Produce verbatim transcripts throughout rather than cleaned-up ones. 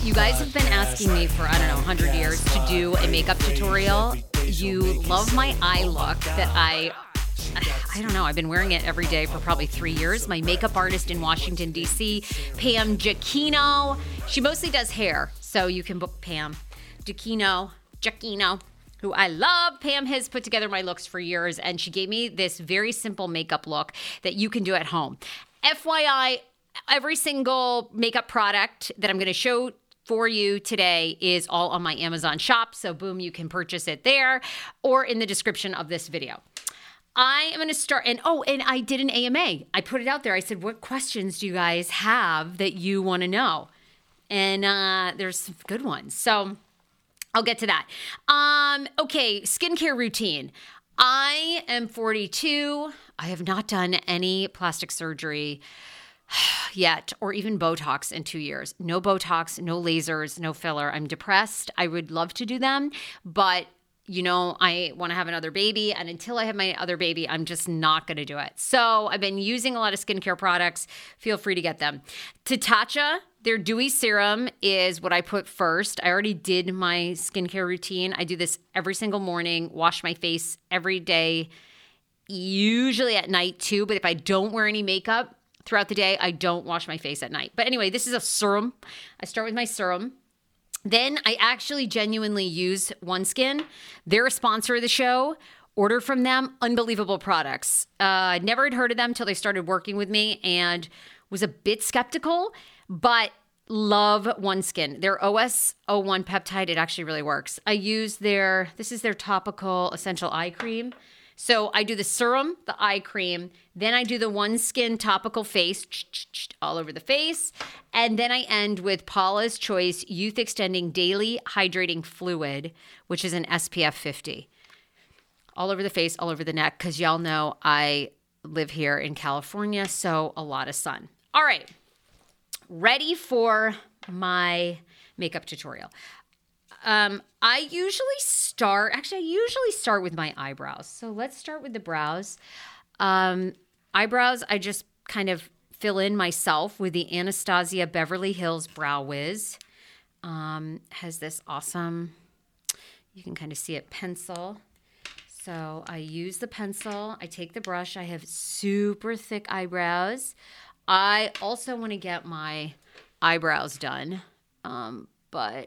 You guys have been asking me for, I don't know, one hundred years to do a makeup tutorial. You love my eye look that I, I don't know, I've been wearing it every day for probably three years. My makeup artist in Washington, D C, Pam Giacchino. She mostly does hair, so you can book Pam Giacchino, Giacchino, who I love. Pam has put together my looks for years, and she gave me this very simple makeup look that you can do at home. F Y I, every single makeup product that I'm going to show for you today is all on my Amazon shop. So boom, you can purchase it there or in the description of this video. I am going to start, and oh, and I did an A M A. I put it out there. I said, what questions do you guys have that you want to know? And uh, there's some good ones. So I'll get to that. Um, okay, skincare routine. I am forty-two. I have not done any plastic surgery yet, or even Botox in two years. No Botox, no lasers, no filler. I'm depressed. I would love to do them, but you know, I want to have another baby, and until I have my other baby, I'm just not going to do it. So I've been using a lot of skincare products. Feel free to get them. Tatcha, their dewy serum is what I put first. I already did my skincare routine. I do this every single morning, wash my face every day, usually at night too, but if I don't wear any makeup throughout the day, I don't wash my face at night. But anyway, this is a serum. I start with my serum. Then I actually genuinely use OneSkin. They're a sponsor of the show. Order from them. Unbelievable products. Uh, never had heard of them until they started working with me and was a bit skeptical, but love OneSkin. Their O S zero one peptide, it actually really works. I use their, this is their topical essential eye cream. So I do the serum, the eye cream, then I do the OneSkin topical face, all over the face, and then I end with Paula's Choice Youth Extending Daily Hydrating Fluid, which is an S P F fifty. All over the face, all over the neck, because y'all know I live here in California, so a lot of sun. All right, ready for my makeup tutorial. Um, I usually start, actually, I usually start with my eyebrows. So let's start with the brows. Um, eyebrows, I just kind of fill in myself with the Anastasia Beverly Hills Brow Wiz. Um, has this awesome, you can kind of see it, pencil. So I use the pencil. I take the brush. I have super thick eyebrows. I also want to get my eyebrows done, um, but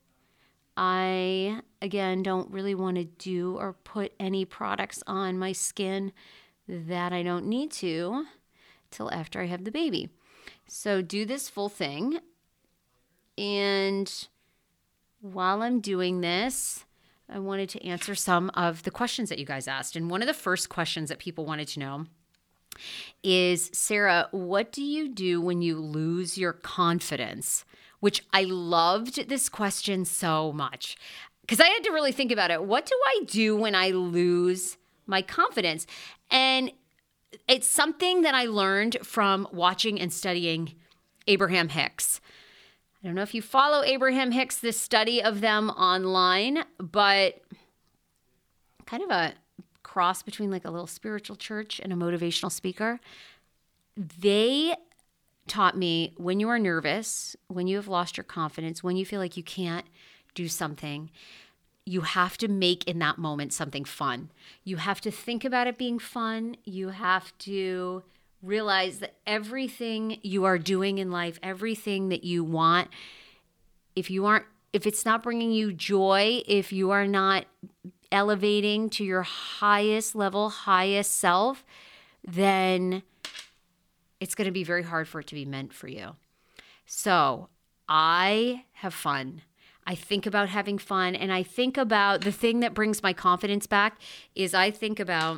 I, again, don't really want to do or put any products on my skin that I don't need to till after I have the baby. So do this full thing. And while I'm doing this, I wanted to answer some of the questions that you guys asked. And one of the first questions that people wanted to know is, Sarah, what do you do when you lose your confidence? Which I loved this question so much because I had to really think about it. What do I do when I lose my confidence? And it's something that I learned from watching and studying Abraham Hicks. I don't know if you follow Abraham Hicks, this study of them online, but kind of a cross between like a little spiritual church and a motivational speaker. They taught me when you are nervous, when you have lost your confidence, when you feel like you can't do something, you have to make in that moment something fun. You have to think about it being fun. You have to realize that everything you are doing in life, everything that you want, if you aren't, if it's not bringing you joy, if you are not elevating to your highest level, highest self, then it's going to be very hard for it to be meant for you. So I have fun. I think about having fun, and I think about the thing that brings my confidence back is I think about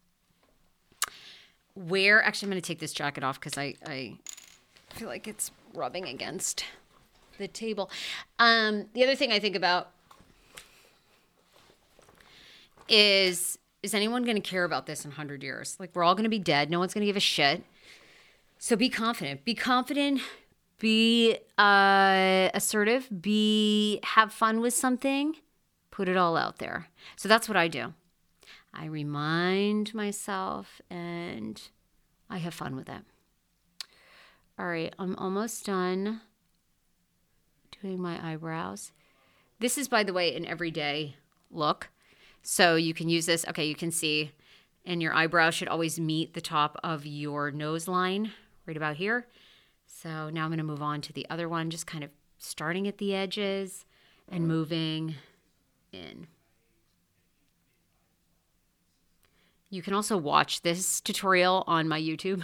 where, actually I'm going to take this jacket off because I, I feel like it's rubbing against the table. Um, the other thing I think about is, is anyone going to care about this in one hundred years? Like, we're all going to be dead. No one's going to give a shit. So be confident. Be confident. Be uh, assertive. Be have fun with something. Put it all out there. So that's what I do. I remind myself and I have fun with it. All right, I'm almost done doing my eyebrows. This is, by the way, an everyday look. So you can use this. Okay, you can see, and your eyebrow should always meet the top of your nose line right about here. So now I'm going to move on to the other one, just kind of starting at the edges and moving in. You can also watch this tutorial on my YouTube,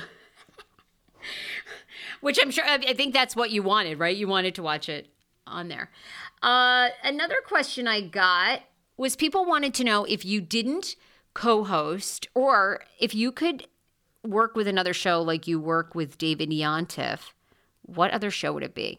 which I'm sure, I think that's what you wanted, right? You wanted to watch it on there. Uh, another question I got was people wanted to know if you didn't co-host or if you could work with another show like you work with David Yontef, what other show would it be?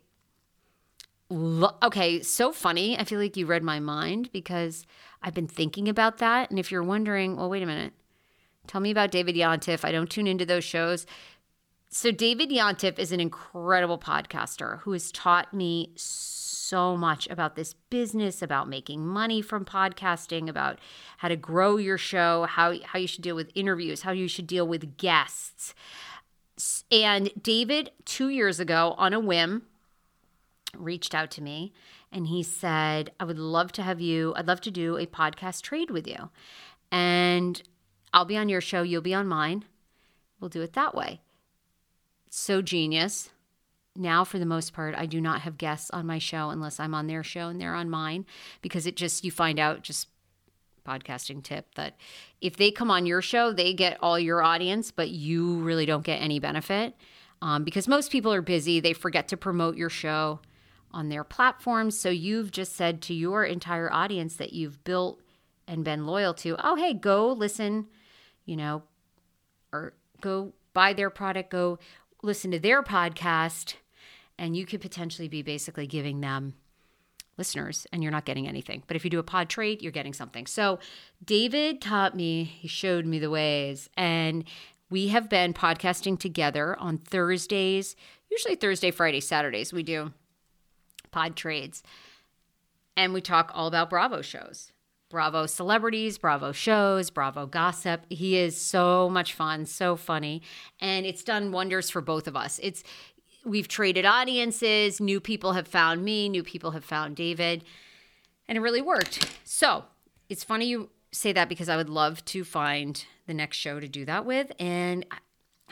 Lo- okay, so funny. I feel like you read my mind because I've been thinking about that. And if you're wondering, well, wait a minute. Tell me about David Yontef. I don't tune into those shows. So David Yontef is an incredible podcaster who has taught me so much about this business, about making money from podcasting, about how to grow your show, how, how you should deal with interviews, how you should deal with guests. And David, two years ago, on a whim, reached out to me and he said, I would love to have you, I'd love to do a podcast trade with you. And I'll be on your show, you'll be on mine. We'll do it that way. So genius. Now, for the most part, I do not have guests on my show unless I'm on their show and they're on mine, because it just, you find out, just podcasting tip, that if they come on your show, they get all your audience, but you really don't get any benefit um, because most people are busy. They forget to promote your show on their platforms. So you've just said to your entire audience that you've built and been loyal to, oh, hey, go listen, you know, or go buy their product, go listen to their podcast, and you could potentially be basically giving them listeners and you're not getting anything. But if you do a pod trade, you're getting something. So David taught me, he showed me the ways, and we have been podcasting together on Thursdays, usually Thursday, Friday, Saturdays. We do pod trades and we talk all about Bravo shows. Bravo celebrities, Bravo shows, Bravo gossip. He is so much fun, so funny, and it's done wonders for both of us. It's we've traded audiences, new people have found me, new people have found David, and it really worked. So it's funny you say that because I would love to find the next show to do that with. And I,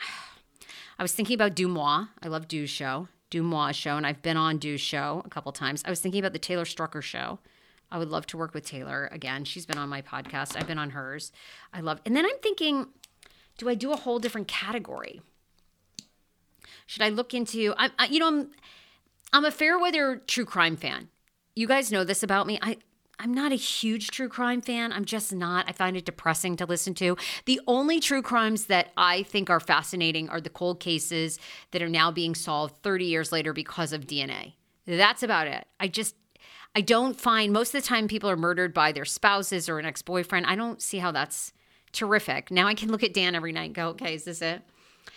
I was thinking about DeuxMoi. I love Du's show, DeuxMoi show, and I've been on Du's show a couple times. I was thinking about the Taylor Strucker show. I would love to work with Taylor again. She's been on my podcast. I've been on hers. I love, and then I'm thinking, do I do a whole different category? Should I look into, I, I, you know, I'm, I'm a fair weather true crime fan. You guys know this about me. I, I'm not a huge true crime fan. I'm just not. I find it depressing to listen to. The only true crimes that I think are fascinating are the cold cases that are now being solved thirty years later because of D N A. That's about it. I just, I don't find, most of the time people are murdered by their spouses or an ex-boyfriend. I don't see how that's terrific. Now I can look at Dan every night and go, okay, is this it?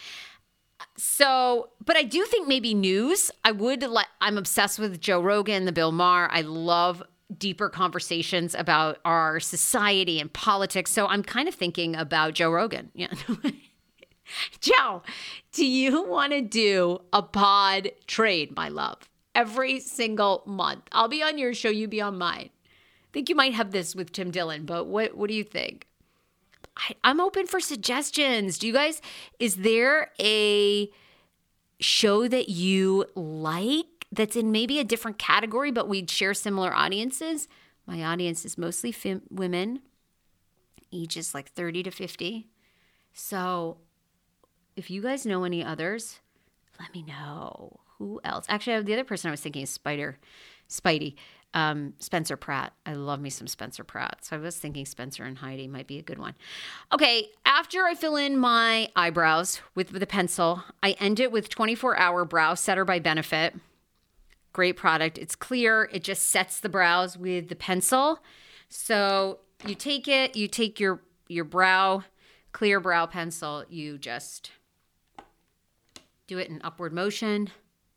So, but I do think maybe news. I would let, I'm obsessed with Joe Rogan, the Bill Maher. I love deeper conversations about our society and politics. So I'm kind of thinking about Joe Rogan. Yeah. Joe, do you want to do a pod trade, my love? Every single month. I'll be on your show, you be on mine. I think you might have this with Tim Dillon, but what, what do you think? I, I'm open for suggestions. Do you guys, is there a show that you like that's in maybe a different category, but we'd share similar audiences? My audience is mostly fem- women, ages like thirty to fifty. So if you guys know any others, let me know. Who else? Actually, the other person I was thinking is Spider, Spidey, um, Spencer Pratt. I love me some Spencer Pratt. So I was thinking Spencer and Heidi might be a good one. Okay, after I fill in my eyebrows with, with a pencil, I end it with twenty-four hour Brow Setter by Benefit. Great product. It's clear. It just sets the brows with the pencil. So you take it, you take your, your brow, clear brow pencil, you just do it in upward motion.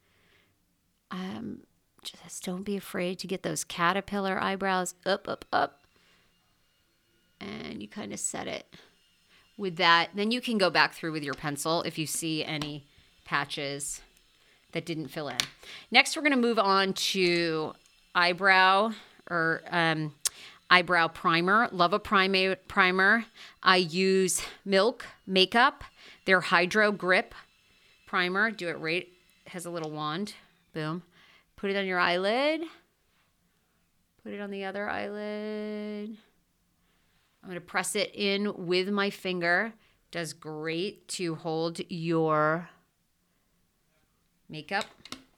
Um, just don't be afraid to get those caterpillar eyebrows up, up, up. And you kind of set it with that. Then you can go back through with your pencil if you see any patches that didn't fill in. Next, we're going to move on to eyebrow or um, eyebrow primer. Love a primer. primer. I use Milk Makeup, their Hydro Grip primer. Do it right. It has a little wand. Boom. Put it on your eyelid. Put it on the other eyelid. I'm going to press it in with my finger. Does great to hold your makeup,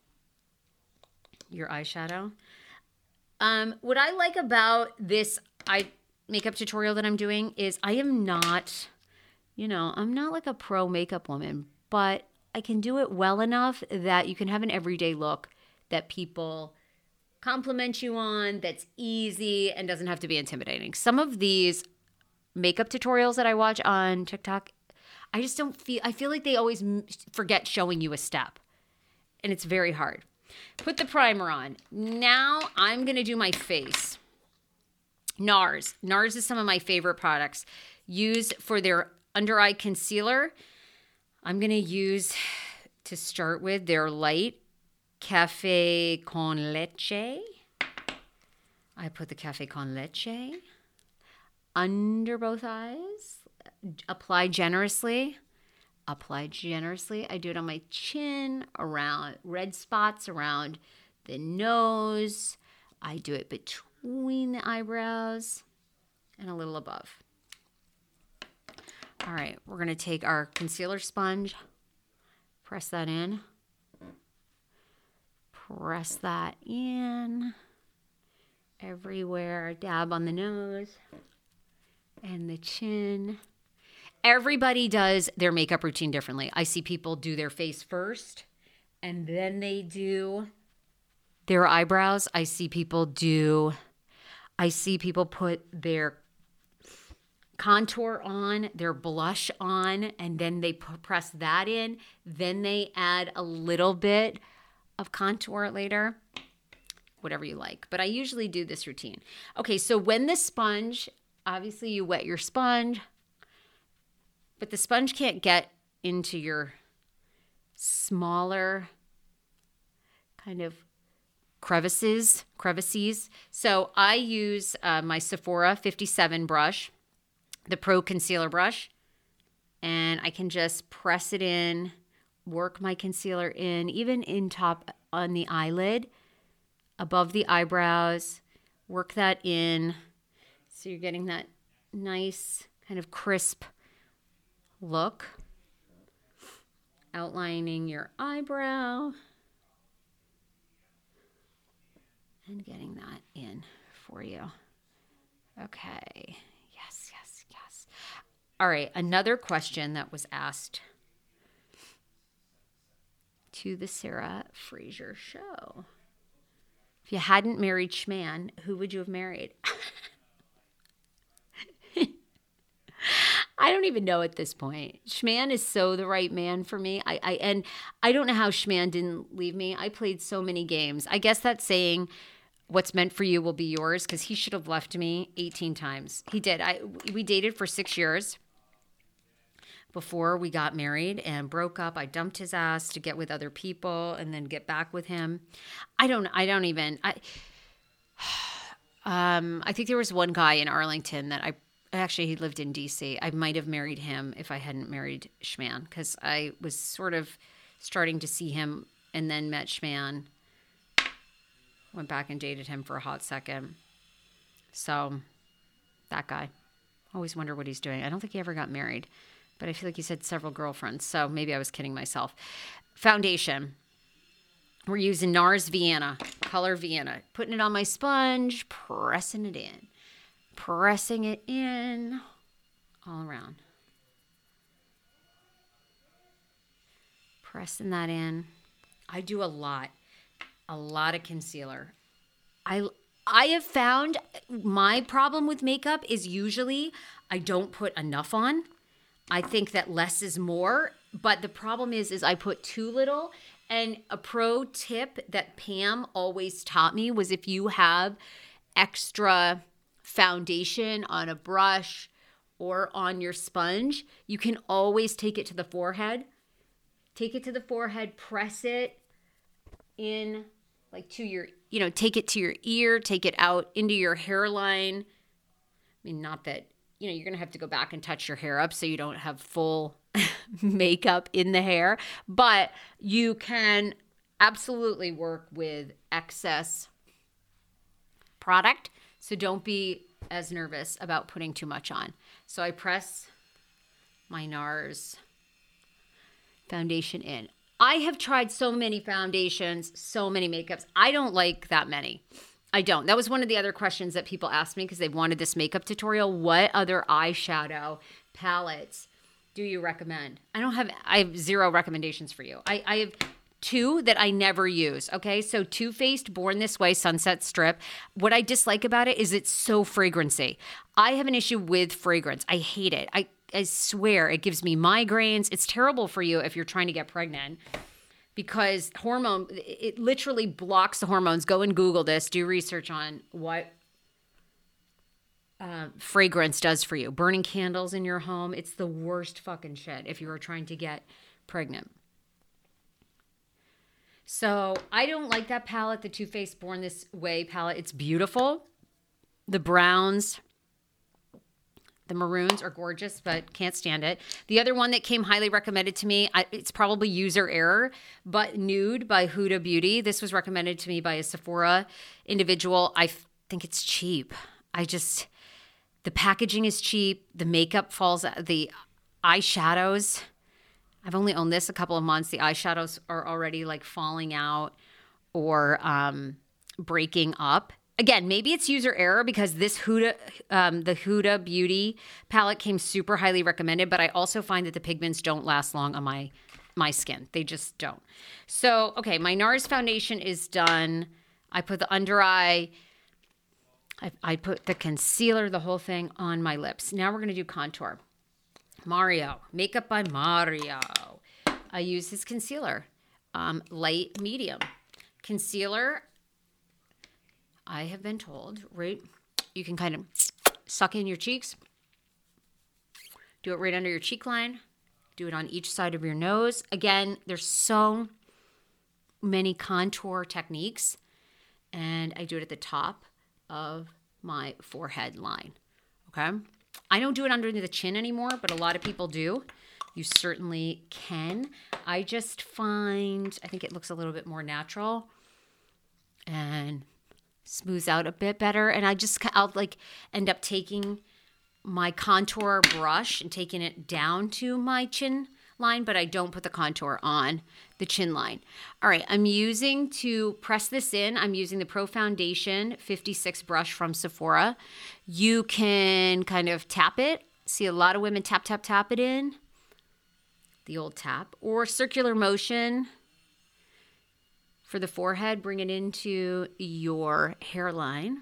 your eyeshadow. Um, what I like about this eye makeup tutorial that I'm doing is I am not, you know, I'm not like a pro makeup woman, but I can do it well enough that you can have an everyday look that people compliment you on, that's easy and doesn't have to be intimidating. Some of these makeup tutorials that I watch on TikTok, I just don't feel, I feel like they always forget showing you a step. And it's very hard. Put the primer on. Now I'm going to do my face. NARS. NARS is some of my favorite products. Used for their under eye concealer. I'm going to use, to start with, their light Café con Leche. I put the Café con Leche under both eyes. Apply generously. Apply generously. I do it on my chin, around red spots, around the nose. I do it between the eyebrows and a little above. All right, we're going to take our concealer sponge, press that in, press that in everywhere, dab on the nose and the chin. Everybody does their makeup routine differently. I see people do their face first and then they do their eyebrows. I see people do, I see people put their contour on, their blush on, and then they p- press that in. Then they add a little bit of contour later, whatever you like. But I usually do this routine. Okay, so when the sponge, obviously you wet your sponge, but the sponge can't get into your smaller kind of crevices, crevices. So I use uh, my Sephora fifty-seven brush, the Pro Concealer brush, and I can just press it in, work my concealer in, even in top on the eyelid, above the eyebrows, work that in. So you're getting that nice kind of crisp look, outlining your eyebrow and getting that in for you. Okay. Yes, yes, yes. All right. Another question that was asked to the Sarah Fraser show. If you hadn't married Schman, who would you have married? I don't even know at this point. Schman is so the right man for me. I, I and I don't know how Schman didn't leave me. I played so many games. I guess that's saying what's meant for you will be yours, because he should have left me eighteen times. He did. I we dated for six years before we got married and broke up. I dumped his ass to get with other people and then get back with him. I don't. I don't even. I. Um. I think there was one guy in Arlington that I. Actually, he lived in D C. I might have married him if I hadn't married Schman, because I was sort of starting to see him and then met Schman. Went back and dated him for a hot second. So, that guy. Always wonder what he's doing. I don't think he ever got married, but I feel like he's had several girlfriends, so maybe I was kidding myself. Foundation. We're using NARS Vienna, color Vienna. Putting it on my sponge, pressing it in. Pressing it in all around. Pressing that in. I do a lot, a lot of concealer. I I have found my problem with makeup is usually I don't put enough on. I think that less is more, but the problem is, is I put too little. And a pro tip that Pam always taught me was if you have extra foundation on a brush or on your sponge, you can always take it to the forehead. Take it to the forehead, press it in, like to your, you know, take it to your ear, take it out into your hairline. I mean, not that, you know, you're going to have to go back and touch your hair up so you don't have full makeup in the hair, but you can absolutely work with excess product. So don't be as nervous about putting too much on. So I press my NARS foundation in. I have tried so many foundations, so many makeups. I don't like that many. I don't. That was one of the other questions that people asked me because they wanted this makeup tutorial. What other eyeshadow palettes do you recommend? I don't have, I have zero recommendations for you. I, I have two that I never use, okay? So Too Faced Born This Way Sunset Strip. What I dislike about it is it's so fragrancy. I have an issue with fragrance. I hate it. I, I swear it gives me migraines. It's terrible for you if you're trying to get pregnant because hormone, it literally blocks the hormones. Go and Google this. Do research on what uh, fragrance does for you. Burning candles in your home. It's the worst fucking shit if you are trying to get pregnant. So I don't like that palette, the Too Faced Born This Way palette. It's beautiful. The browns, the maroons are gorgeous, but can't stand it. The other one that came highly recommended to me, I, it's probably user error, but Nude by Huda Beauty. This was recommended to me by a Sephora individual. I f- think it's cheap. I just, the packaging is cheap. The makeup falls, the eyeshadows, I've only owned this a couple of months. The eyeshadows are already like falling out or um, breaking up. Again, maybe it's user error because this Huda, um, the Huda Beauty palette came super highly recommended, but I also find that the pigments don't last long on my, my skin. They just don't. So, okay, my NARS foundation is done. I put the under eye, I, I put the concealer, the whole thing on my lips. Now we're going to do contour. Mario, Makeup by Mario. I use his concealer, um, light medium. Concealer, I have been told, right? You can kind of suck in your cheeks. Do it right under your cheek line. Do it on each side of your nose. Again, there's so many contour techniques. And I do it at the top of my forehead line, okay? I don't do it under the chin anymore, but a lot of people do. You certainly can. I just find, I think it looks a little bit more natural and smooths out a bit better. And I just, I'll like end up taking my contour brush and taking it down to my chin line, but I don't put the contour on the chin line. All right, I'm using, to press this in, I'm using the Pro Foundation fifty-six brush from Sephora. You can kind of tap it. See a lot of women tap, tap, tap it in. The old tap. Or circular motion for the forehead. Bring it into your hairline.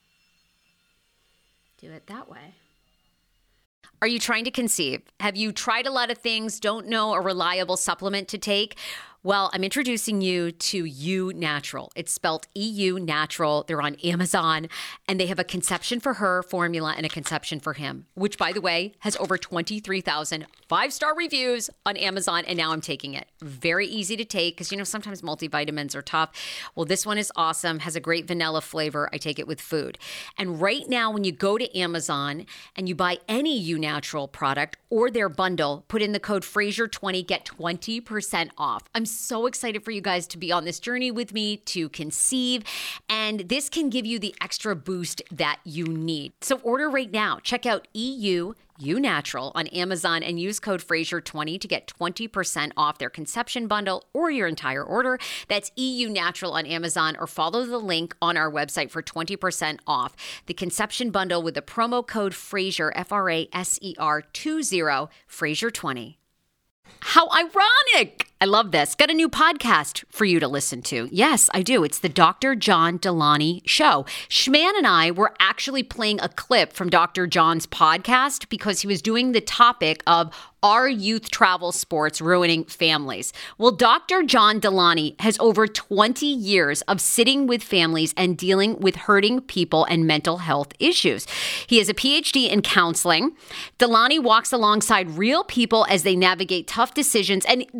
Do it that way. Are you trying to conceive? Have you tried a lot of things, don't know a reliable supplement to take? Well, I'm introducing you to Eu Natural. It's spelled E U Natural. They're on Amazon, and they have a Conception for Her formula and a Conception for Him, which, by the way, has over twenty-three thousand five-star reviews on Amazon, and now I'm taking it. Very easy to take because, you know, sometimes multivitamins are tough. Well, this one is awesome, has a great vanilla flavor. I take it with food. And right now, when you go to Amazon and you buy any Eu Natural product or their bundle, put in the code Fraser twenty, get twenty percent off. I'm so excited for you guys to be on this journey with me to conceive, and this can give you the extra boost that you need. So order right now. Check out E U Eu Natural on Amazon and use code Fraser twenty to get twenty percent off their conception bundle or your entire order. That's E U Natural on Amazon, or follow the link on our website for twenty percent off the conception bundle with the promo code Fraser, F R A S E R twenty, Fraser twenty. How ironic! I love this. Got a new podcast for you to listen to. Yes, I do. It's the Doctor John Delaney Show. Schman and I were actually playing a clip from Doctor John's podcast because he was doing the topic of Are Youth Travel Sports Ruining Families? Well, Doctor John Delaney has over twenty years of sitting with families and dealing with hurting people and mental health issues. He has a P H D in counseling. Delaney walks alongside real people as they navigate tough decisions. And this is actually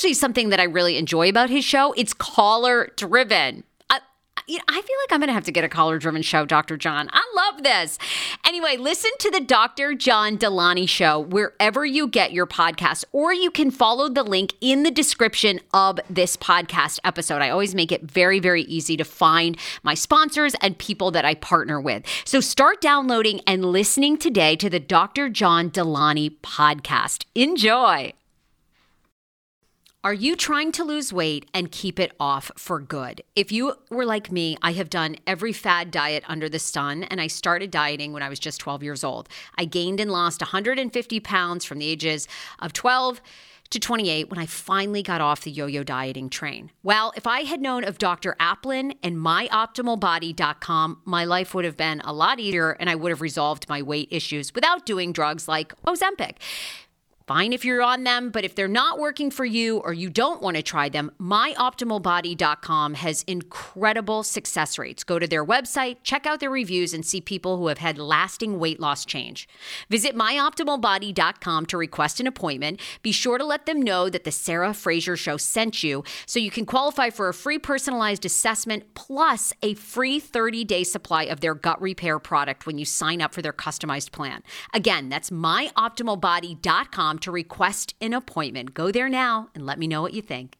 actually something that I really enjoy about his show. It's caller driven. You know, I feel like I'm going to have to get a caller-driven show, Doctor John. I love this. Anyway, listen to the Doctor John Delaney Show wherever you get your podcast, or you can follow the link in the description of this podcast episode. I always make it very, very easy to find my sponsors and people that I partner with. So start downloading and listening today to the Doctor John Delaney podcast. Enjoy. Are you trying to lose weight and keep it off for good? If you were like me, I have done every fad diet under the sun, and I started dieting when I was just twelve years old. I gained and lost one hundred fifty pounds from the ages of twelve to twenty-eight when I finally got off the yo-yo dieting train. Well, if I had known of Doctor Aplin and my optimal body dot com, my life would have been a lot easier, and I would have resolved my weight issues without doing drugs like Ozempic. Fine if you're on them, but if they're not working for you or you don't want to try them, my optimal body dot com has incredible success rates. Go to their website, check out their reviews, and see people who have had lasting weight loss change. Visit my optimal body dot com to request an appointment. Be sure to let them know that the Sarah Fraser Show sent you so you can qualify for a free personalized assessment plus a free thirty-day supply of their gut repair product when you sign up for their customized plan. Again, that's my optimal body dot com to request an appointment. Go there now and let me know what you think.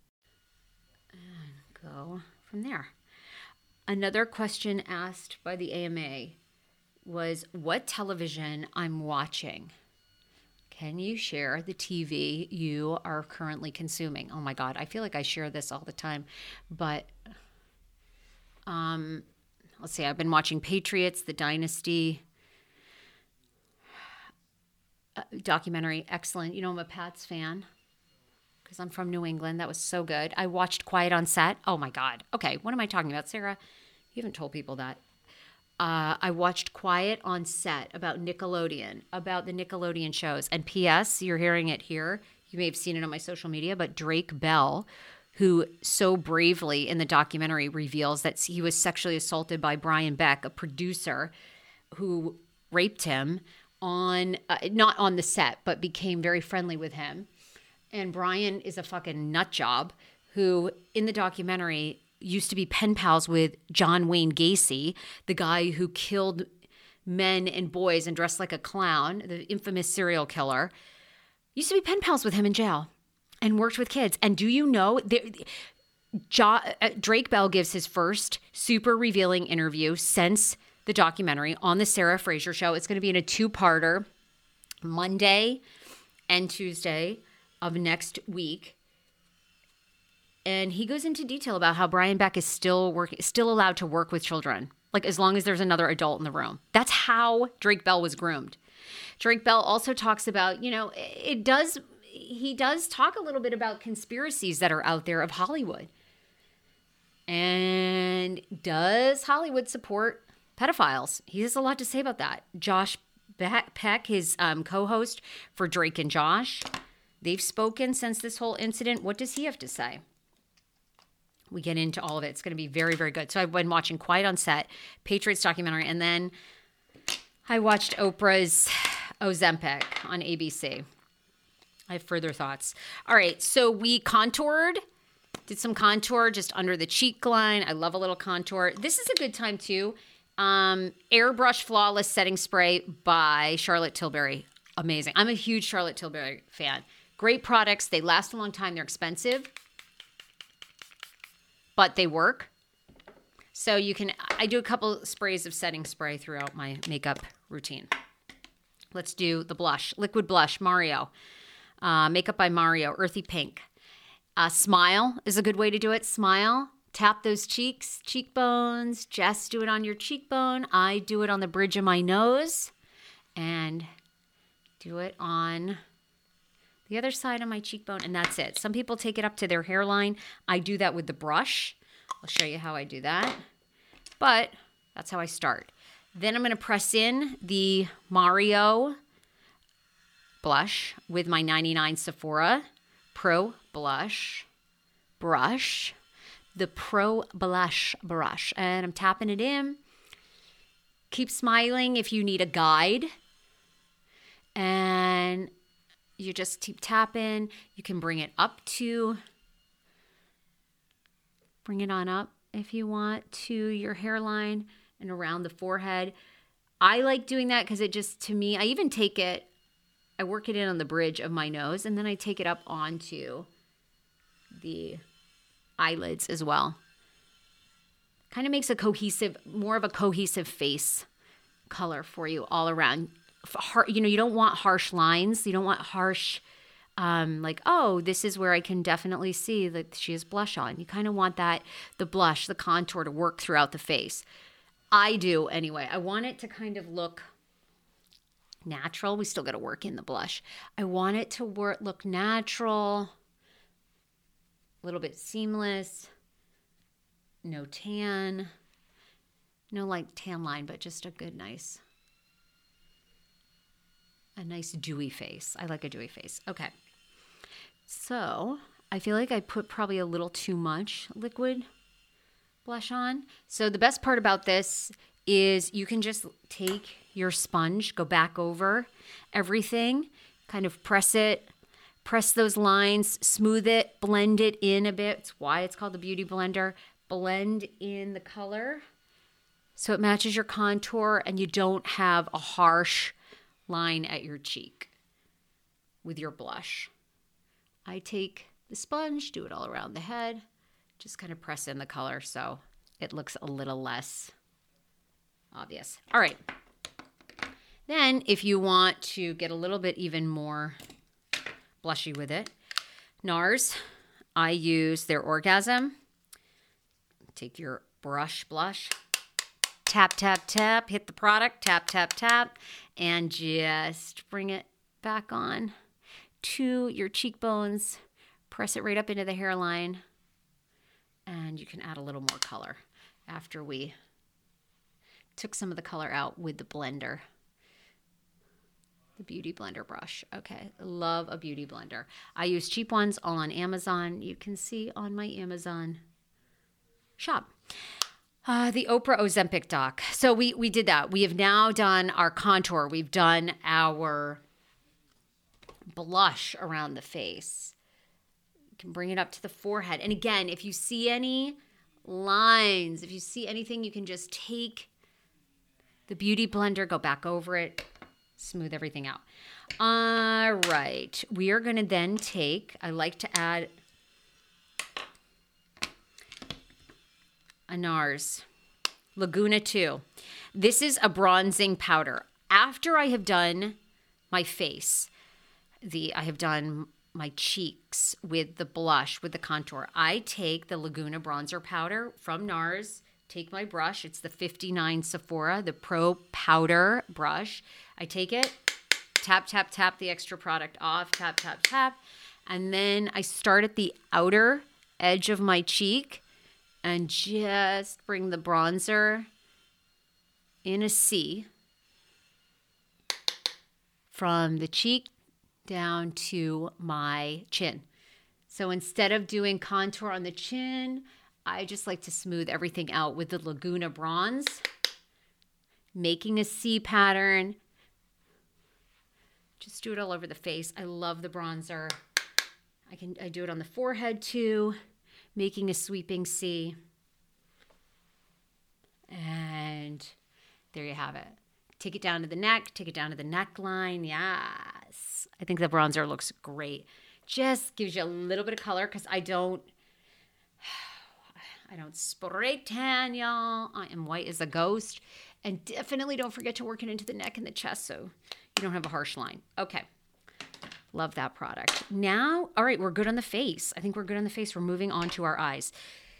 And go from there. Another question asked by the A M A was what television I'm watching. Can you share the T V you are currently consuming? Oh my God, I feel like I share this all the time. But um, let's see, I've been watching Patriots, The Dynasty, Uh, documentary, excellent. You know, I'm a Pats fan because I'm from New England. That was so good. I watched Quiet on Set. Oh my God. Okay, what am I talking about, Sarah? You haven't told people that. Uh, I watched Quiet on Set about Nickelodeon, about the Nickelodeon shows. And P S, you're hearing it here. You may have seen it on my social media, but Drake Bell, who so bravely in the documentary reveals that he was sexually assaulted by Brian Beck, a producer who raped him on, uh, not on the set, but became very friendly with him. And Brian is a fucking nut job who, in the documentary, used to be pen pals with John Wayne Gacy, the guy who killed men and boys and dressed like a clown, the infamous serial killer. Used to be pen pals with him in jail and worked with kids. And do you know, there, jo, uh, Drake Bell gives his first super revealing interview since the documentary on the Sarah Fraser Show. It's going to be in a two-parter, Monday and Tuesday of next week. And he goes into detail about how Brian Beck is still working, still allowed to work with children, like as long as there's another adult in the room. That's how Drake Bell was groomed. Drake Bell also talks about, you know, it does, he does talk a little bit about conspiracies that are out there of Hollywood. And does Hollywood support pedophiles? He has a lot to say about that. Josh Peck, his um, co-host for Drake and Josh, they've spoken since this whole incident. What does he have to say? We get into all of it. It's going to be very, very good. So I've been watching Quiet on Set, Patriots documentary, and then I watched Oprah's Ozempic on A B C. I have further thoughts. All right, so we contoured, did some contour just under the cheek line. I love a little contour. This is a good time too. Um, Airbrush Flawless Setting Spray by Charlotte Tilbury. Amazing. I'm a huge Charlotte Tilbury fan. Great products. They last a long time. They're expensive, but they work. So you can, I do a couple sprays of setting spray throughout my makeup routine. Let's do the blush. Liquid Blush, Mario. Uh, makeup by Mario, Earthy Pink. Uh, Smile is a good way to do it. Smile. Tap those cheeks, cheekbones. Jess, do it on your cheekbone. I do it on the bridge of my nose. And do it on the other side of my cheekbone. And that's it. Some people take it up to their hairline. I do that with the brush. I'll show you how I do that. But that's how I start. Then I'm going to press in the Mario blush with my ninety-nine Sephora Pro Blush brush. The Pro Blush brush. And I'm tapping it in. Keep smiling if you need a guide. And you just keep tapping. You can bring it up to, bring it on up if you want to your hairline and around the forehead. I like doing that because it just, to me, I even take it, I work it in on the bridge of my nose, and then I take it up onto the eyelids as well. Kind of makes a cohesive, more of a cohesive face color for you all around. You know, you don't want harsh lines. You don't want harsh, um, like, oh, this is where I can definitely see that she has blush on. You kind of want that, the blush, the contour to work throughout the face. I do anyway. I want it to kind of look natural. We still got to work in the blush. I want it to work, look natural, a little bit seamless, no tan, no like tan line, but just a good, nice, a nice dewy face. I like a dewy face. Okay. So I feel like I put probably a little too much liquid blush on. So the best part about this is you can just take your sponge, go back over everything, kind of press it, press those lines, smooth it, blend it in a bit. It's why it's called the Beauty Blender. Blend in the color so it matches your contour and you don't have a harsh line at your cheek with your blush. I take the sponge, do it all around the head, just kind of press in the color so it looks a little less obvious. All right. Then if you want to get a little bit even more blushy with it, NARS, I use their Orgasm. Take your brush blush, tap, tap, tap, hit the product, tap, tap, tap, and just bring it back on to your cheekbones. Press it right up into the hairline. And you can add a little more color after we took some of the color out with the blender. The Beauty Blender brush. Okay, love a Beauty Blender. I use cheap ones all on Amazon. You can see on my Amazon shop. Uh, the Oprah Ozempic doc. So we, we did that. We have now done our contour. We've done our blush around the face. Can bring it up to the forehead. And again, if you see any lines, if you see anything, you can just take the Beauty Blender, go back over it, smooth everything out. All right. We are going to then take, I like to add a NARS Laguna two. This is a bronzing powder. After I have done my face, the I have done my cheeks with the blush, with the contour, I take the Laguna bronzer powder from NARS, take my brush, it's the fifty-nine Sephora, the Pro Powder brush. I take it, tap, tap, tap the extra product off, tap, tap, tap, and then I start at the outer edge of my cheek and just bring the bronzer in a C from the cheek down to my chin. So instead of doing contour on the chin, I just like to smooth everything out with the Laguna bronze, making a C pattern. Just do it all over the face. I love the bronzer. I can I do it on the forehead too, making a sweeping C. And there you have it. Take it down to the neck, take it down to the neckline. Yes. I think the bronzer looks great. Just gives you a little bit of color because I don't, I don't spray tan, y'all. I am white as a ghost. And definitely don't forget to work it into the neck and the chest so you don't have a harsh line. Okay. Love that product. Now, all right, we're good on the face. I think we're good on the face. We're moving on to our eyes.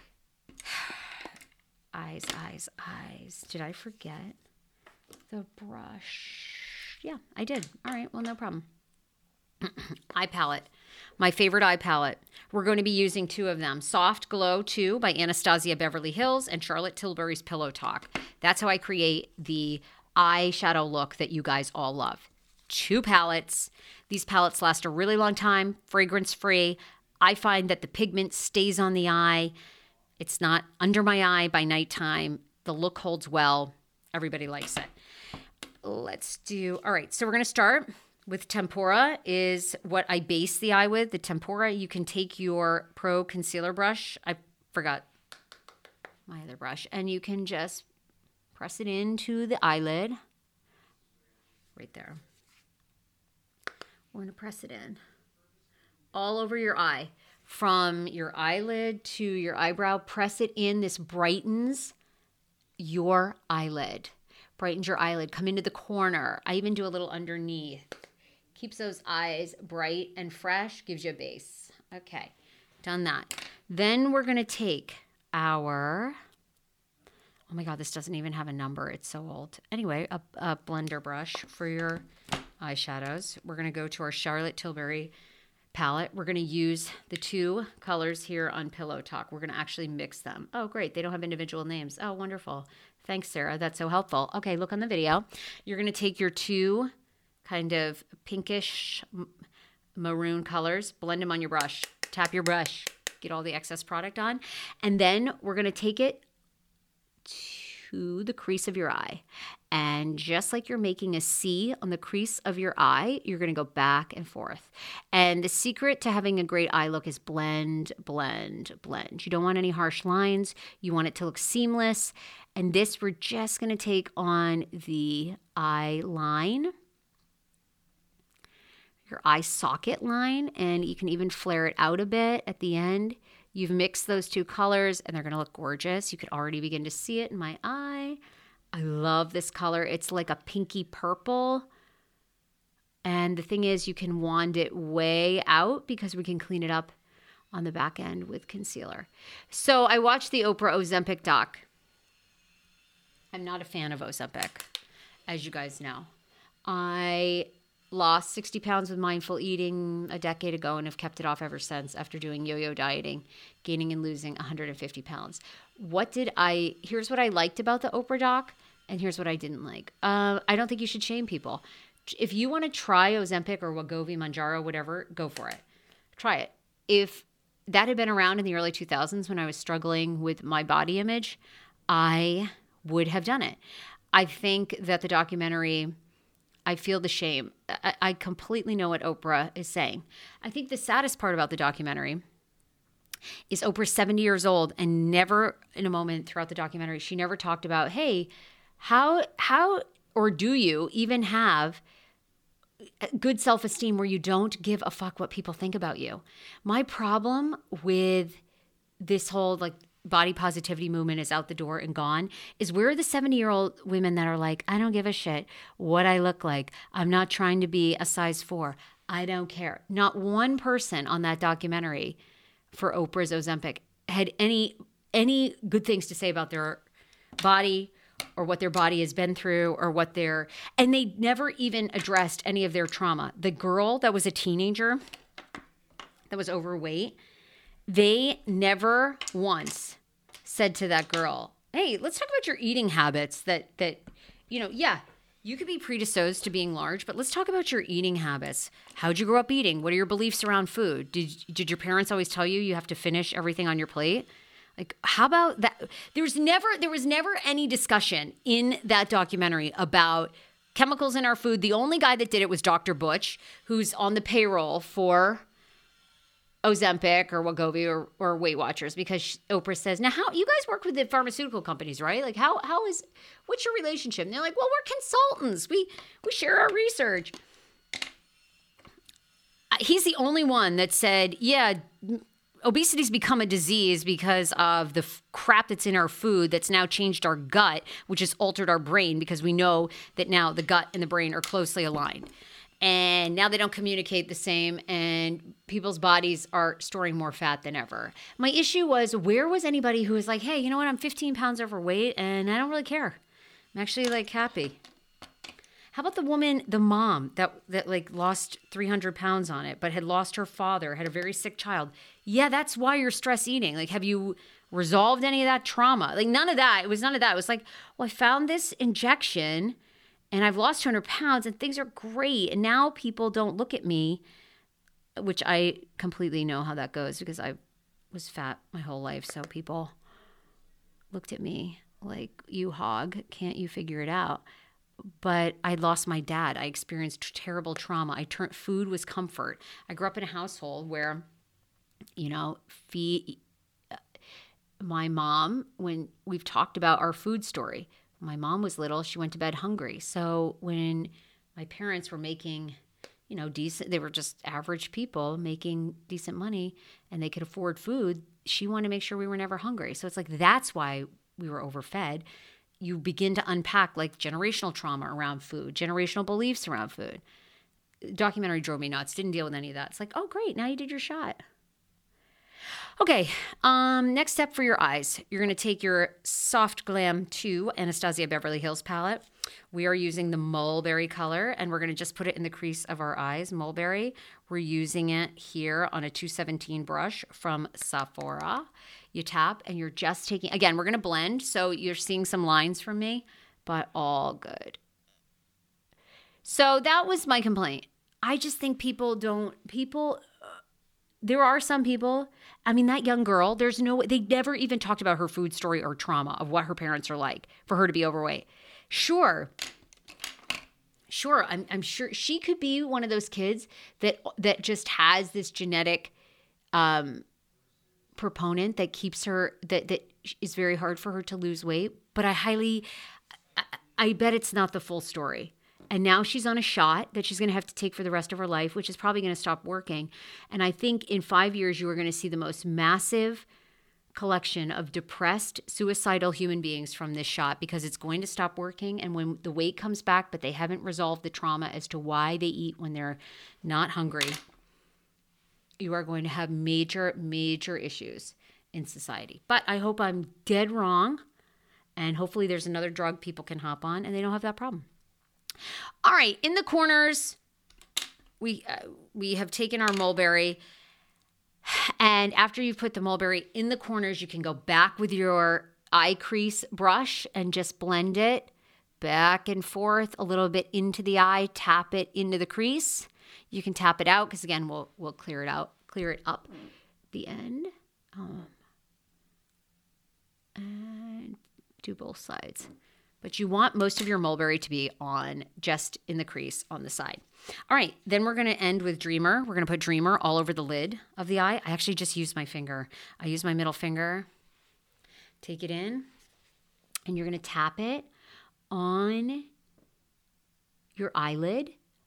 Eyes, eyes, eyes. Did I forget the brush? Yeah, I did. All right, well, no problem. Eye palette. My favorite eye palette. We're going to be using two of them. Soft Glow two by Anastasia Beverly Hills and Charlotte Tilbury's Pillow Talk. That's how I create the eyeshadow look that you guys all love. Two palettes. These palettes last a really long time, fragrance-free. I find that the pigment stays on the eye. It's not under my eye by nighttime. The look holds well. Everybody likes it. Let's do, all right, so we're going to start with tempura is what I base the eye with. The tempura, you can take your Pro concealer brush. I forgot my other brush. And you can just press it into the eyelid. Right there. We're going to press it in. All over your eye. From your eyelid to your eyebrow, press it in. This brightens your eyelid. Brightens your eyelid. Come into the corner. I even do a little underneath. Keeps those eyes bright and fresh. Gives you a base. Okay. Done that. Then we're going to take our... Oh my God, this doesn't even have a number. It's so old. Anyway, a, a blender brush for your eyeshadows. We're going to go to our Charlotte Tilbury palette. We're going to use the two colors here on Pillow Talk. We're going to actually mix them. Oh, great. They don't have individual names. Oh, wonderful. Thanks, Sarah. That's so helpful. Okay, look on the video. You're going to take your two kind of pinkish maroon colors, blend them on your brush, tap your brush, get all the excess product on, and then we're going to take it to the crease of your eye. And just like you're making a C on the crease of your eye, you're going to go back and forth. And the secret to having a great eye look is blend, blend, blend. You don't want any harsh lines. You want it to look seamless. And this we're just going to take on the eye line, your eye socket line, and you can even flare it out a bit at the end. You've mixed those two colors and they're going to look gorgeous. You could already begin to see it in my eye. I love this color. It's like a pinky purple. And the thing is, you can wand it way out because we can clean it up on the back end with concealer. So I watched the Oprah Ozempic doc. I'm not a fan of Ozempic, as you guys know. I lost sixty pounds with mindful eating a decade ago and have kept it off ever since after doing yo-yo dieting, gaining and losing one hundred fifty pounds. What did I, here's what I liked about the Oprah doc, and here's what I didn't like. Uh, I don't think you should shame people. If you want to try Ozempic or Wegovy, Mounjaro, whatever, go for it. Try it. If that had been around in the early two thousands when I was struggling with my body image, I would have done it. I think that the documentary, I feel the shame. I, I completely know what Oprah is saying. I think the saddest part about the documentary is Oprah's seventy years old and never in a moment throughout the documentary, she never talked about, hey, how, how, or do you even have good self-esteem where you don't give a fuck what people think about you? My problem with this whole like body positivity movement is out the door and gone is where are the seventy-year-old women that are like, I don't give a shit what I look like. I'm not trying to be a size four. I don't care. Not one person on that documentary for Oprah's Ozempic had any any good things to say about their body or what their body has been through or what their, and they never even addressed any of their trauma. The girl that was a teenager that was overweight, they never once said to that girl, hey, let's talk about your eating habits that, that, you know, yeah, you could be predisposed to being large, but let's talk about your eating habits. How'd you grow up eating? What are your beliefs around food? Did, did your parents always tell you you have to finish everything on your plate? Like, how about that? There's never, there was never any discussion in that documentary about chemicals in our food. The only guy that did it was Doctor Butch, who's on the payroll for Ozempic or Wegovy or, or Weight Watchers, because Oprah says, now how, you guys work with the pharmaceutical companies, right? Like how, how is, what's your relationship? And they're like, well, we're consultants. We, we share our research. He's the only one that said, yeah, obesity's become a disease because of the f- crap that's in our food that's now changed our gut, which has altered our brain because we know that now the gut and the brain are closely aligned. And now they don't communicate the same, and people's bodies are storing more fat than ever. My issue was, where was anybody who was like, hey, you know what? I'm fifteen pounds overweight, and I don't really care. I'm actually, like, happy. How about the woman, the mom, that, that like, lost three hundred pounds on it, but had lost her father, had a very sick child? Yeah, that's why you're stress eating. Like, have you resolved any of that trauma? Like, none of that. It was none of that. It was like, well, I found this injection, and I've lost two hundred pounds and things are great. And now people don't look at me, which I completely know how that goes because I was fat my whole life. So people looked at me like, you hog, can't you figure it out? but I lost my dad. I experienced terrible trauma. I turned food was comfort. I grew up in a household where, you know, feed my mom, when we've talked about our food story, my mom was little, she went to bed hungry. So when my parents were making, you know, decent, they were just average people making decent money and they could afford food, she wanted to make sure we were never hungry. So it's like, that's why we were overfed. You begin to unpack like generational trauma around food, generational beliefs around food. The documentary drove me nuts, didn't deal with any of that. It's like, oh, great, now you did your shot. Okay, um, next step for your eyes. You're going to take your Soft Glam two Anastasia Beverly Hills palette. We are using the mulberry color, and we're going to just put it in the crease of our eyes, mulberry. We're using it here on a two seventeen brush from Sephora. You tap, and you're just taking, again, we're going to blend, so you're seeing some lines from me, but all good. So that was my complaint. I just think people don't, people... There are some people, I mean, that young girl, there's no, they never even talked about her food story or trauma of what her parents are like for her to be overweight. Sure. Sure. I'm, I'm sure she could be one of those kids that, that just has this genetic um, proponent that keeps her, that, that is very hard for her to lose weight. But I highly, I, I bet it's not the full story. And now she's on a shot that she's going to have to take for the rest of her life, which is probably going to stop working. And I think in five years, you are going to see the most massive collection of depressed, suicidal human beings from this shot because it's going to stop working. And when the weight comes back, but they haven't resolved the trauma as to why they eat when they're not hungry, you are going to have major, major issues in society. But I hope I'm dead wrong. And hopefully there's another drug people can hop on and they don't have that problem. All right, in the corners, we uh, we have taken our mulberry, and after you've put the mulberry in the corners, you can go back with your eye crease brush and just blend it back and forth a little bit into the eye, tap it into the crease. You can tap it out because, again, we'll we'll clear it out, clear it up at the end, um, and do both sides. But you want most of your mulberry to be on just in the crease on the side. All right, then we're going to end with Dreamer. We're going to put Dreamer all over the lid of the eye. I actually just used my finger. I use my middle finger. Take it in, and you're going to tap it on your eyelid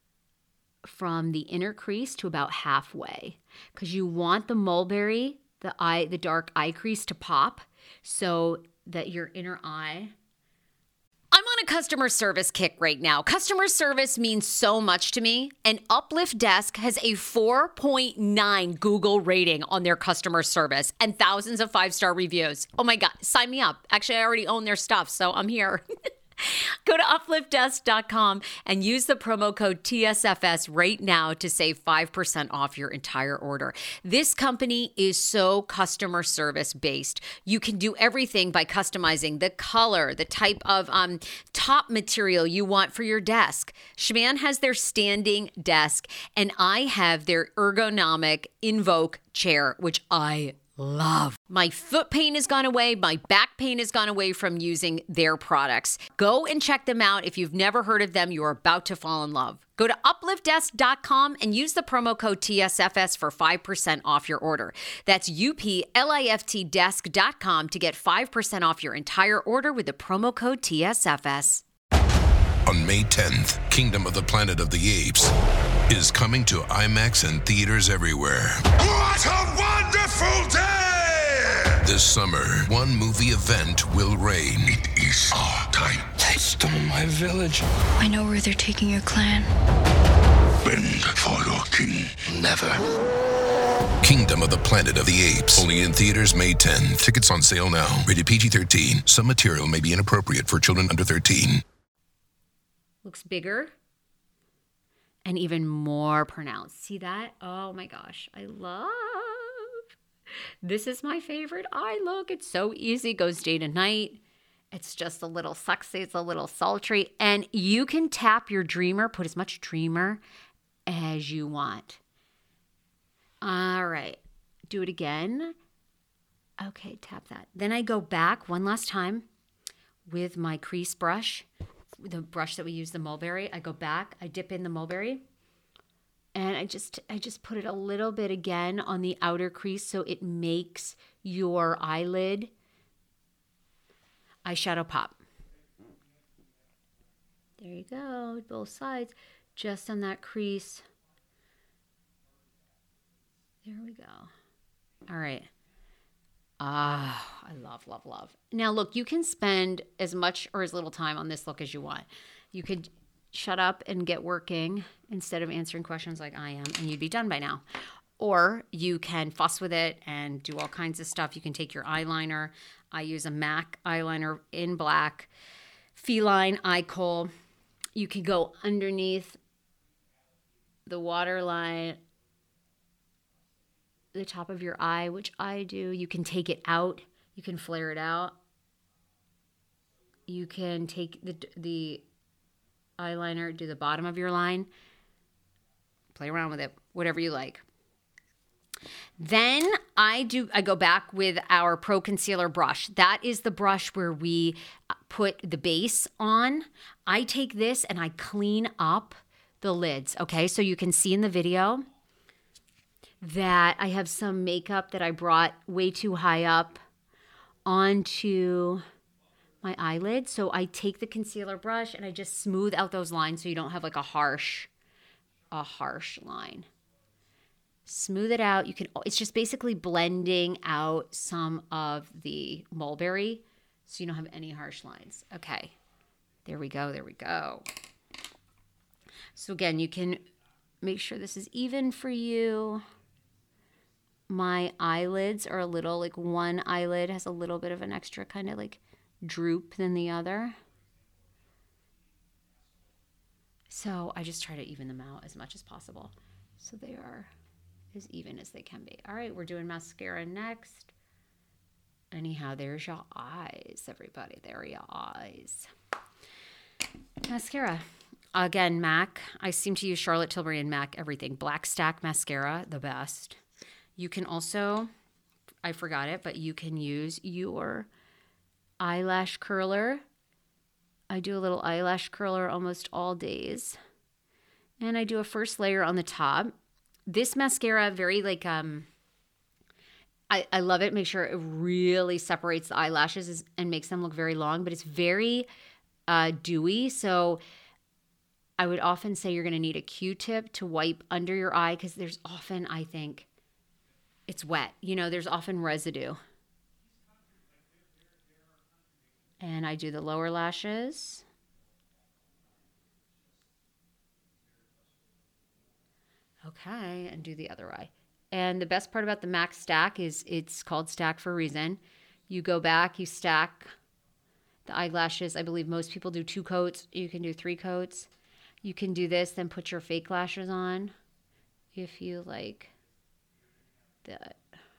from the inner crease to about halfway because you want the mulberry, the eye, the dark eye crease to pop so that your inner eye... I'm on a customer service kick right now. Customer service means so much to me, and Uplift Desk has a four point nine Google rating on their customer service and thousands of five-star reviews. Oh my God, sign me up. Actually, I already own their stuff, so I'm here. Go to uplift desk dot com and use the promo code T S F S right now to save five percent off your entire order. This company is so customer service based. You can do everything by customizing the color, the type of um, top material you want for your desk. Schman has their standing desk, and I have their ergonomic Invoke chair, which I love. My foot pain has gone away. My back pain has gone away from using their products. Go and check them out. If you've never heard of them, you're about to fall in love. Go to uplift desk dot com and use the promo code T S F S for five percent off your order. That's U P L I F T desk dot com to get five percent off your entire order with the promo code T S F S. On May tenth, Kingdom of the Planet of the Apes is coming to IMAX and theaters everywhere. What a wonderful day! This summer, one movie event will reign. It is our time. They stole my village. I know where they're taking your clan. Bend for your king. Never. Kingdom of the Planet of the Apes. Only in theaters May tenth. Tickets on sale now. Rated P G thirteen. Some material may be inappropriate for children under thirteen. Looks bigger and even more pronounced. See that? Oh my gosh. I love. This is my favorite eye look. It's so easy. Goes day to night. It's just a little sexy. It's a little sultry. And you can tap your Dreamer. Put as much Dreamer as you want. All right. Do it again. Okay, tap that. Then I go back one last time with my crease brush the brush that we use, the mulberry. I go back, I dip in the mulberry, and I just I just put it a little bit again on the outer crease so it makes your eyelid eyeshadow pop. There you go, both sides, just on that crease. There we go. All right. Ah, I love, love, love. Now, look, you can spend as much or as little time on this look as you want. You could shut up and get working instead of answering questions like I am, and you'd be done by now. Or you can fuss with it and do all kinds of stuff. You can take your eyeliner. I use a MAC eyeliner in black, Feline Eye Kohl. You can go underneath the waterline, the top of your eye, which I do. You can take it out. You can flare it out. You can take the the eyeliner, do the bottom of your line. Play around with it, whatever you like. Then I do. I go back with our Pro Concealer brush. That is the brush where we put the base on. I take this and I clean up the lids. Okay, so you can see in the video that I have some makeup that I brought way too high up onto my eyelid. So I take the concealer brush and I just smooth out those lines so you don't have like a harsh, a harsh line. Smooth it out. You can, it's just basically blending out some of the mulberry so you don't have any harsh lines. Okay, there we go, there we go. So again, you can make sure this is even for you. My eyelids are a little, like one eyelid has a little bit of an extra kind of like droop than the other. So I just try to even them out as much as possible so they are as even as they can be. All right, we're doing mascara next. Anyhow, there's your eyes, everybody. There are your eyes. Mascara. Again, MAC. I seem to use Charlotte Tilbury and MAC everything. Black Stack Mascara, the best. You can also, I forgot it, but you can use your eyelash curler. I do a little eyelash curler almost all days. And I do a first layer on the top. This mascara, very like, um, I, I love it. Make sure it really separates the eyelashes and makes them look very long, but it's very uh, dewy. So I would often say you're going to need a Q-tip to wipe under your eye because there's often, I think, it's wet. You know, there's often residue. And I do the lower lashes. Okay, and do the other eye. And the best part about the MAC Stack is it's called Stack for a reason. You go back, you stack the eyelashes. I believe most people do two coats. You can do three coats. You can do this, then put your fake lashes on if you like that.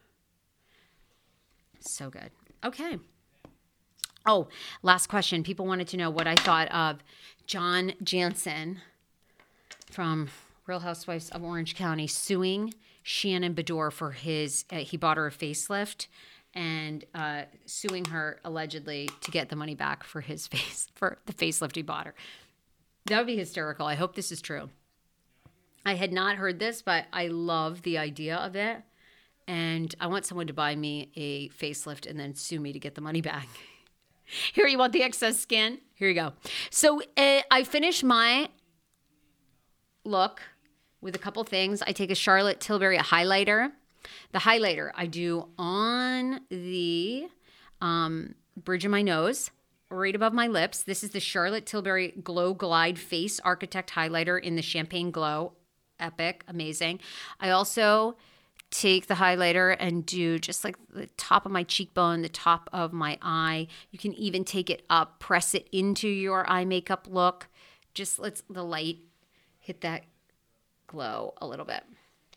So good. Okay. Oh, last question. People wanted to know what I thought of John Jansen from Real Housewives of Orange County suing Shannon Beador for his, uh, he bought her a facelift and uh, suing her allegedly to get the money back for his face, for the facelift he bought her. That would be hysterical. I hope this is true. I had not heard this, but I love the idea of it. And I want someone to buy me a facelift and then sue me to get the money back. Here, you want the excess skin? Here you go. So uh, I finished my look with a couple things. I take a Charlotte Tilbury highlighter. The highlighter I do on the um, bridge of my nose, right above my lips. This is the Charlotte Tilbury Glow Glide Face Architect Highlighter in the Champagne Glow. Epic, amazing. I also take the highlighter and do just like the top of my cheekbone, the top of my eye. You can even take it up, press it into your eye makeup look. Just lets the light hit that glow a little bit.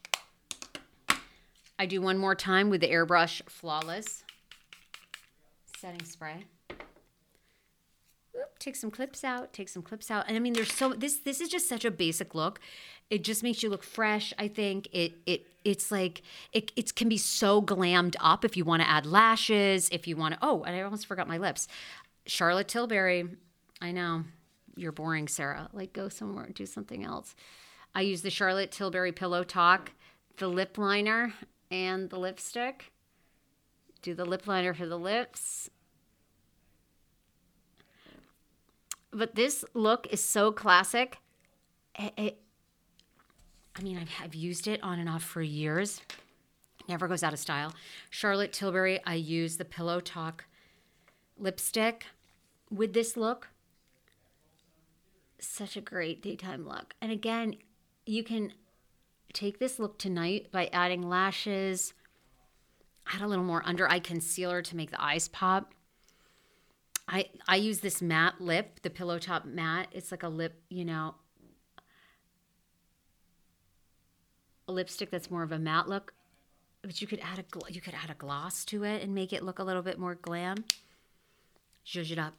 I do one more time with the Airbrush Flawless setting spray. Oop, take some clips out, take some clips out. And I mean, there's so, this this is just such a basic look. It just makes you look fresh. I think it it it's like, it, it can be so glammed up if you want to add lashes, if you want to, oh, and I almost forgot my lips. Charlotte Tilbury, I know. you're boring, Sarah. Like, go somewhere and do something else. I use the Charlotte Tilbury Pillow Talk, the lip liner, and the lipstick. Do the lip liner for the lips. But this look is so classic. It, it, I mean, I've, I've used it on and off for years. Never goes out of style. Charlotte Tilbury, I use the Pillow Talk lipstick with this look. Such a great daytime look. And again, you can take this look tonight by adding lashes, add a little more under eye concealer to make the eyes pop. I I use this matte lip, the Pillow Top matte. It's like a lip, you know, a lipstick that's more of a matte look. But you could add a you could add a gloss to it and make it look a little bit more glam. Zhuzh it up.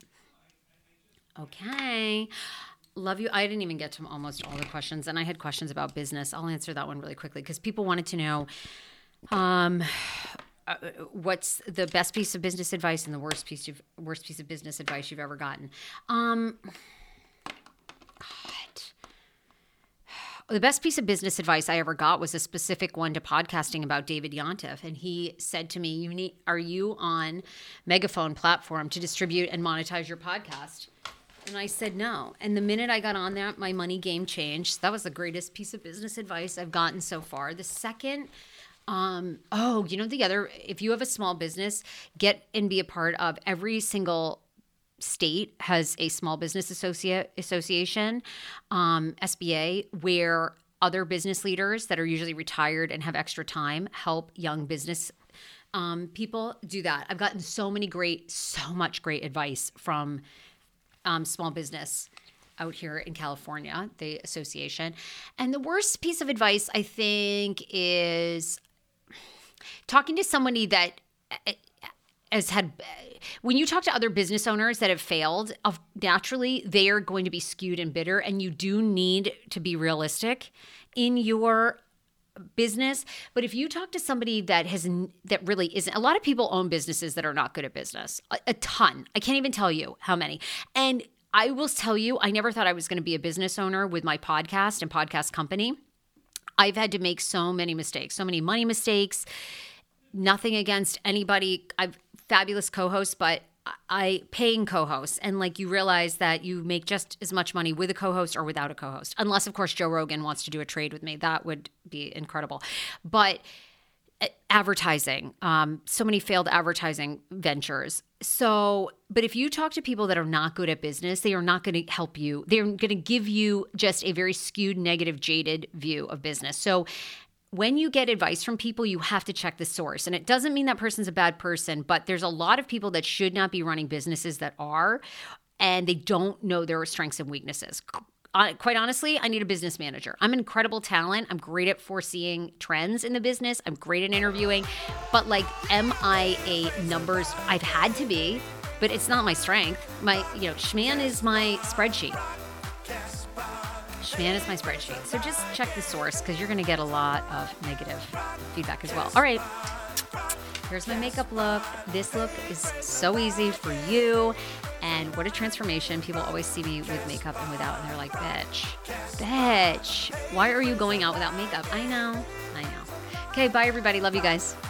Okay. Love you. I didn't even get to almost all the questions, and I had questions about business. I'll answer that one really quickly because people wanted to know um, uh, what's the best piece of business advice and the worst piece of worst piece of business advice you've ever gotten. Um, God. The best piece of business advice I ever got was a specific one to podcasting about David Yontef, and he said to me, "You need, are you on Megaphone platform to distribute and monetize your podcast?" And I said no. And the minute I got on there, my money game changed. That was the greatest piece of business advice I've gotten so far. The second, um, oh, you know, the other, if you have a small business, get and be a part of every single state has a small business associate association, um, S B A, where other business leaders that are usually retired and have extra time help young business um, people do that. I've gotten so many great, so much great advice from Um, small business out here in California, the association. And the worst piece of advice, I think, is talking to somebody that has had, when you talk to other business owners that have failed, naturally, they are going to be skewed and bitter, and you do need to be realistic in your business. But if you talk to somebody that has that really isn't, a lot of people own businesses that are not good at business, a, a ton. I can't even tell you how many. And I will tell you, I never thought I was going to be a business owner with my podcast and podcast company. I've had to make so many mistakes, so many money mistakes. Nothing against anybody. I've fabulous co-hosts, but I paying co-hosts, and like you realize that you make just as much money with a co-host or without a co-host, unless of course Joe Rogan wants to do a trade with me. That would be incredible. But advertising, um, so many failed advertising ventures. So, but if you talk to people that are not good at business, they are not going to help you. They're going to give you just a very skewed, negative, jaded view of business. So when you get advice from people, you have to check the source. And it doesn't mean that person's a bad person, but there's a lot of people that should not be running businesses that are, and they don't know their strengths and weaknesses. Uh, quite honestly, I need a business manager. I'm an incredible talent. I'm great at foreseeing trends in the business. I'm great at interviewing. But like, am I a numbers? I've had to be, but it's not my strength. My, you know, Schman is my spreadsheet. Schman is my spreadsheet. So just check the source because you're going to get a lot of negative feedback as well. All right. Here's my makeup look. This look is so easy for you. And what a transformation. People always see me with makeup and without, and they're like, bitch, bitch, why are you going out without makeup? I know, I know. Okay, bye everybody. Love you guys.